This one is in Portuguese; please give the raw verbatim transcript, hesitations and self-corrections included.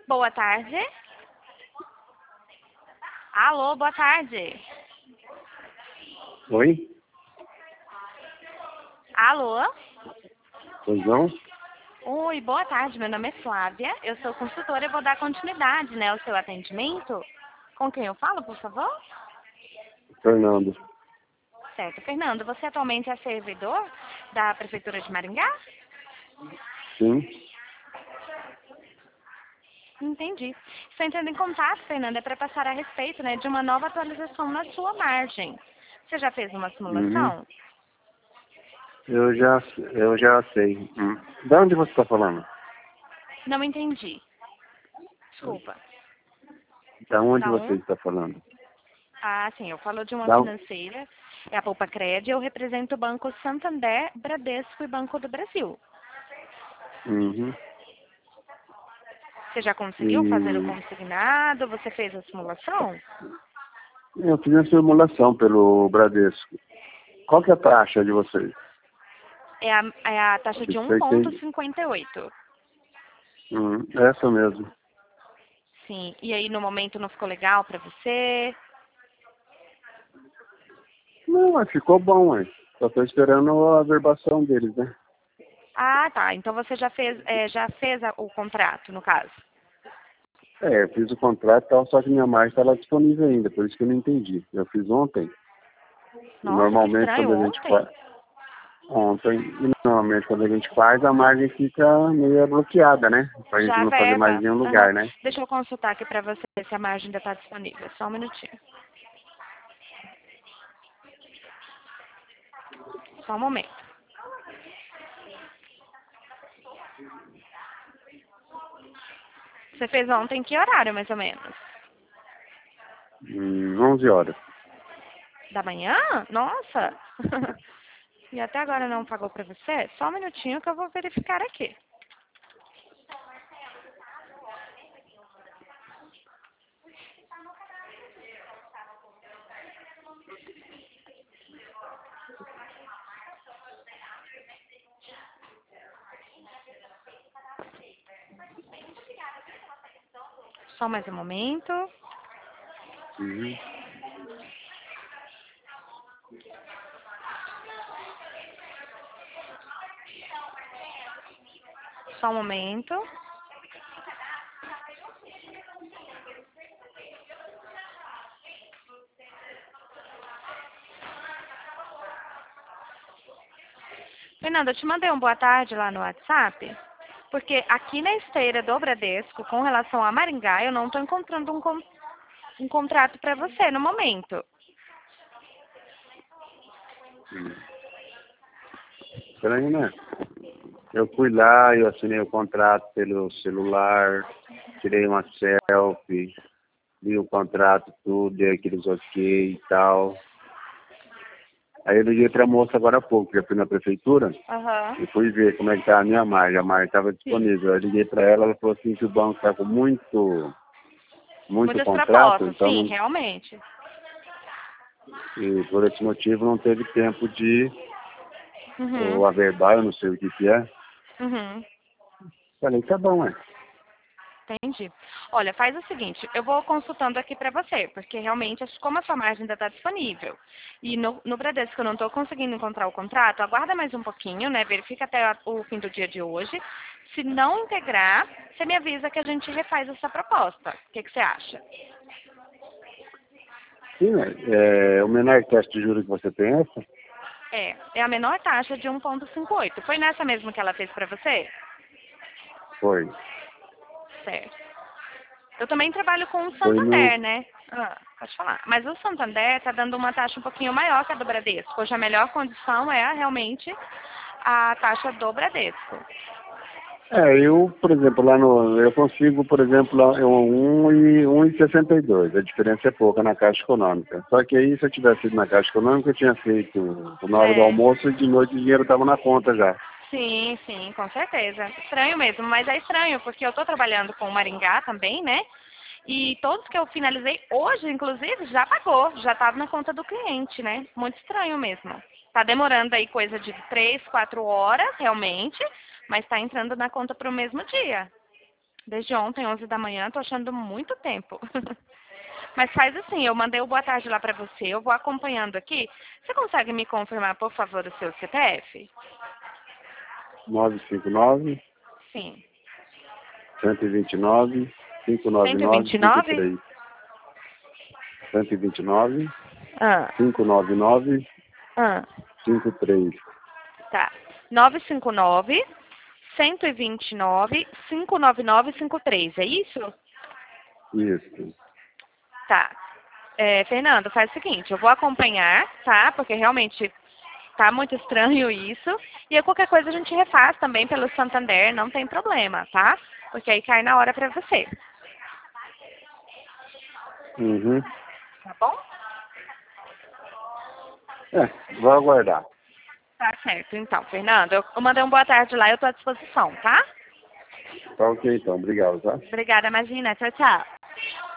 Boa tarde. Alô, boa tarde. Oi? Alô? Pois não? Oi, boa tarde. Meu nome é Flávia. Eu sou consultora e vou dar continuidade, né, ao seu atendimento. Com quem eu falo, por favor? Fernando. Certo. Fernando, você atualmente é servidor da Prefeitura de Maringá? Sim. Entendi. Estou entrando em contato, Fernando, é para passar a respeito, né, de uma nova atualização na sua margem. Você já fez uma Uhum. simulação? Eu já, eu já sei. Hum. De onde você está falando? Não entendi. Desculpa. Da onde Da você um? está falando? Ah, sim, eu falo de uma Da... financeira, é a Poupa Cred, eu represento o Banco Santander, Bradesco e Banco do Brasil. Uhum. Você já conseguiu fazer o E consignado? Você fez a simulação? eu fiz a simulação pelo Bradesco. Qual que é a taxa de vocês? É a, é a taxa de um ponto Acertei. cinquenta e oito. Hum, essa mesmo. Sim, e aí no momento não ficou legal para você? Não, mas ficou bom, hein? Só estou esperando a averbação deles, né? Ah, tá. Então você já fez, é, já fez a- o contrato, no caso. É, eu fiz o contrato e tal, só que minha margem está lá disponível ainda, por isso que eu não entendi. Eu fiz ontem, e Nossa, que normalmente estranho, quando a gente faz ontem. ontem, e normalmente quando a gente faz, a margem fica meio bloqueada, né? Pra gente Já a não fazer mais verba. em nenhum Aham. lugar, né? Deixa eu consultar aqui para você se a margem ainda está disponível. Só um minutinho. Só um momento. Você fez ontem que horário, mais ou menos? Hum, onze horas. Da manhã? Nossa! E até agora não pagou para você? Só um minutinho que eu vou verificar aqui. Só mais um momento. Uhum. Só um momento. Fernanda, eu te mandei um boa tarde lá no WhatsApp, porque aqui na esteira do Bradesco, com relação a Maringá, eu não estou encontrando um, con- um contrato para você no momento. Hum. Estranho, né? Eu fui lá, eu assinei o contrato pelo celular, tirei uma selfie, li o contrato, tudo, dei aqueles ok e tal. Aí eu liguei pra moça agora há pouco, porque eu fui na prefeitura, Aham. e fui ver como é que tá a minha margem. A margem estava Sim. disponível. Eu liguei para ela, ela falou assim que o banco está com muito, muito Muitas contrato, propostas, então sim, não, realmente. e por esse motivo não teve tempo de Uhum. ou averbar, eu não sei o que que é. Uhum. Falei, tá bom, é. Entendi. Olha, faz o seguinte, eu vou consultando aqui para você, porque realmente, acho- como a sua margem ainda está disponível, e no, no Bradesco eu não estou conseguindo encontrar o contrato, aguarda mais um pouquinho, né? Verifica até a- o fim do dia de hoje. Se não integrar, você me avisa que a gente refaz essa proposta. O que, que você acha? Sim, é, é, o menor teste de juros que você tem é essa? É, é a menor taxa de um ponto cinquenta e oito. Foi nessa mesmo que ela fez para você? Foi. Certo. Eu também trabalho com o Foi no. Santander, né? Ah, pode falar. Mas o Santander está dando uma taxa um pouquinho maior que a do Bradesco. Hoje a melhor condição é realmente a taxa do Bradesco. É, eu, por exemplo, lá no. Eu consigo, por exemplo, lá, eu, um e um e sessenta e dois. A diferença é pouca na Caixa Econômica. Só que aí, se eu tivesse ido na Caixa Econômica, eu tinha feito na hora do É, almoço e de noite o dinheiro estava na conta já. sim, sim, com certeza. Estranho mesmo, mas é estranho porque eu estou trabalhando com o Maringá também, né? E todos que eu finalizei hoje, inclusive, já pagou, já estava na conta do cliente, né? Muito estranho mesmo. Tá demorando aí coisa de três, quatro horas, realmente, mas está entrando na conta para o mesmo dia. Desde ontem, onze da manhã, tô achando muito tempo. Mas faz assim, eu mandei o boa tarde lá pra você, eu vou acompanhando aqui. Você consegue me confirmar, por favor, o seu C P F? nove cinco nove, Sim. cento e vinte e nove, cinco nove cento e nove, vinte e cinco nove? três. cento e vinte e nove, Ah, cinco nove nove, ah, cinco três. tá. nove cinco nove, cento e vinte e nove, cinco nove nove cinco três, é isso? Isso. Tá. É, Fernando, faz o seguinte, eu vou acompanhar, tá? Porque realmente tá muito estranho isso. E aí qualquer coisa a gente refaz também pelo Santander, não tem problema, tá? Porque aí cai na hora pra você, Uhum. tá bom? É, vou aguardar. Tá certo, então, Fernando. Eu eu mandei um boa tarde lá, eu tô à disposição, tá? Tá ok então, obrigado, tá? Obrigada, imagina. Tchau, tchau.